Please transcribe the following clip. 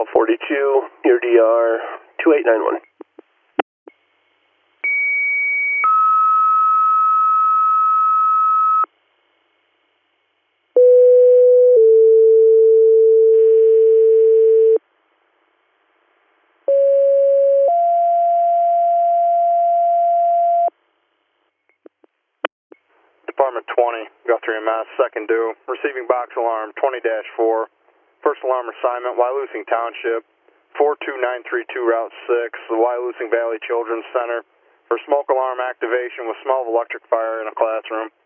1242, your DR 2891. Department 20, Guthrie MS, second due, receiving box alarm 20-4, first alarm assignment, Wyalusing Township, 42932 Route 6, the Wyalusing Valley Children's Center, for smoke alarm activation with smell of electric fire in a classroom.